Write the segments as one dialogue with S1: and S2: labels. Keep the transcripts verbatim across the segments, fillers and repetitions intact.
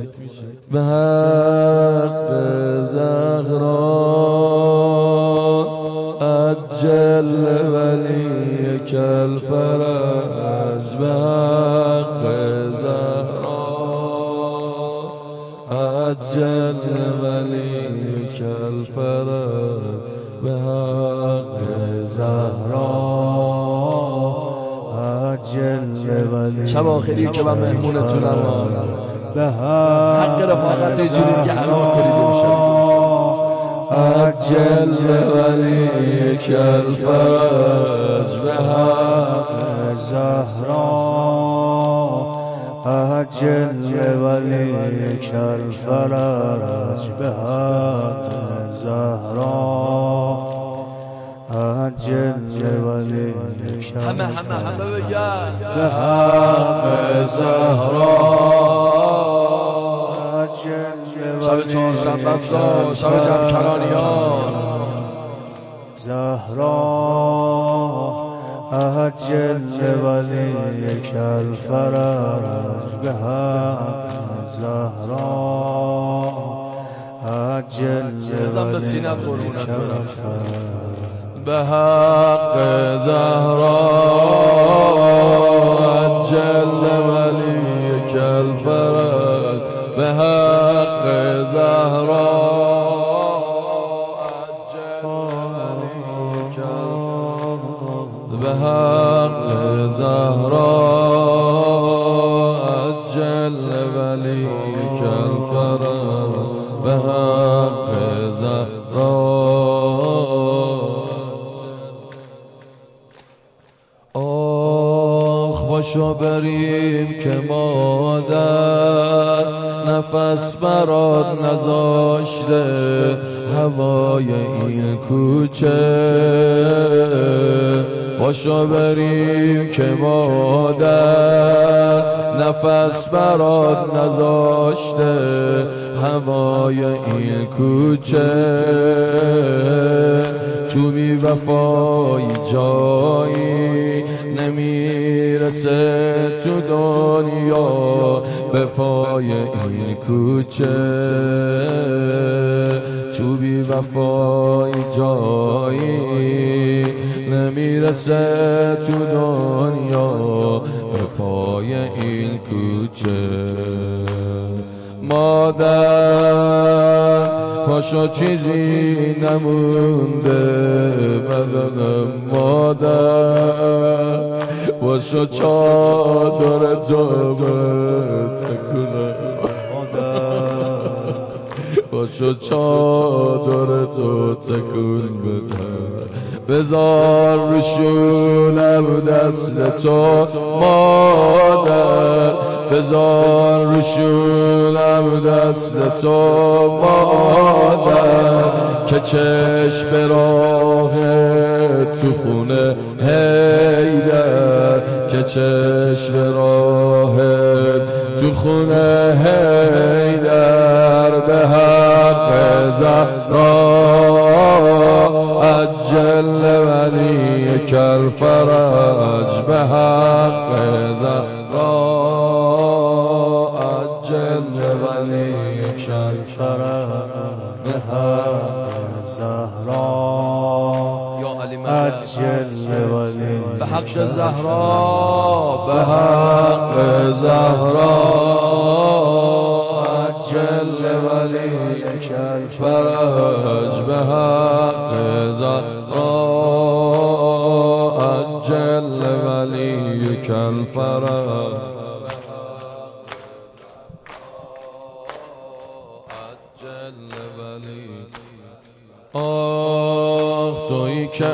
S1: به حق زهرا عجل ولیک الفرج به حق زهرا عجل ولیک الفرج به حق زهرا عجل ولیک.
S2: شب آخری که من مهمونتونم
S1: به حق
S2: رفاقت جوری که عراق کنید امشب.
S1: عجل ولیک الفرج به حق زهرا عجل ولیک الفرج به حق زهرا عجل ولیک
S2: همه همه همه بگن
S1: به حق زهرا
S2: شب چهارشنبه است، شب جمکرانی هاست.
S1: زهرا عجل ولیک الفرج به حق زهرا عجل ولیک الفرج به حق زهرا عجل ولیک الفرج به حق زهرا به حق زهرا عجل ولیک الفرج به حق زهرا. آخ باشو بریم که مادر نفس برات نذاشته هوای این کوچه. باشو بریم که مادر نفس برات نذاشته هوای این کوچه. تو بی وفایی جایی نمیرسه تو دنیا به پای این کوچه. تو بی وفایی جایی نمیرسه تو دنیا به پای این کوچه. مادر پاشو چیزی نمونده بدنم مادر پاشو چادر تو تکونه پاشو چادر تو تکون بزن بذار روشونم دست تو مادر بذار روشونم دست تو مادر که چشم به راه تو خونه حیدر که چشم به راه تو خونه حیدر به حق زهرا عجل ولیک الفرج به حق زهرا عجل ولیک الفرج به حق زهرا عجل ولیک
S2: به حق زهرا
S1: به حق زهرا عجل ولیک الفرج به حق زهرا عجل ولیک الفرج آخ تویی که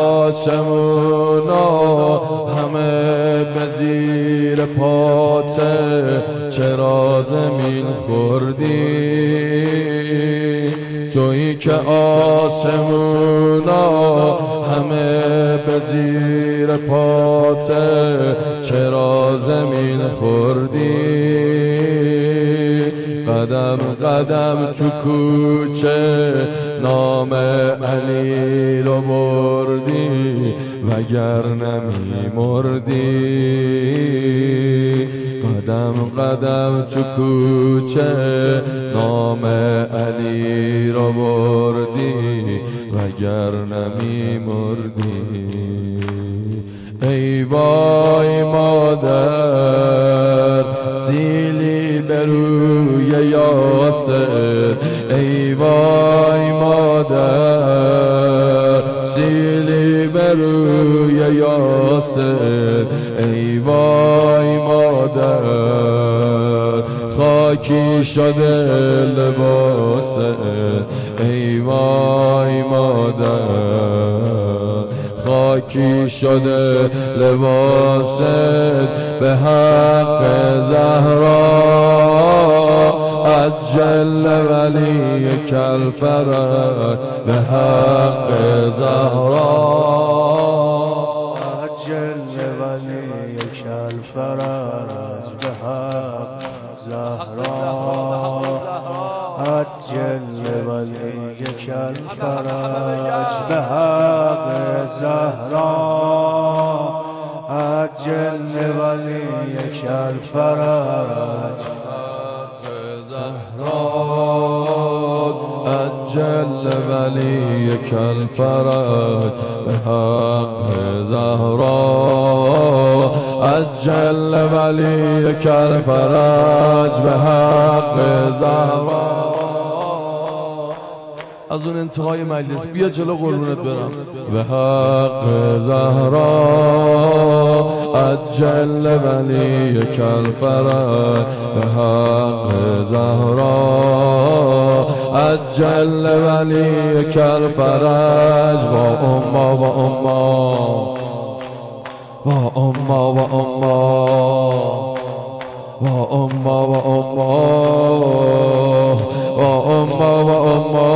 S1: آسمونا همه به زیر پاته چرا زمین خوردی تویی که آسمونا همه به زیر پاته چرا زمین خوردی قدم قدم تو کوچه نام علی رو بردی وگر نمی مردی قدم قدم تو کوچه نام علی را بردی وگر نمی مردی. ای وای مادر سیلی به روی یاسر، ای وای مادر سیلی به روی یاسر، ای وای مادر خاکی شده لباسه، ای وای مادر خاکی شده لباست به حق زهرا عجل ولی کالفرج به حق زهرا
S3: عجل ولی کالفرج به حق زهرا عجل ولی کالفرج به حق زهرا عجل ولی کالفرج
S1: عجل ولی کالفرج به حق زهرا عجل ولی کالفرج به حق زهرا.
S2: از اون انتهای مجلس بیا جلو قربونت برم.
S1: به حق زهرا عجل ولی کالفرج به حق زهرا عجل ولی کالفرج و اما و اما و اما و اما و اما و اما و اما و اما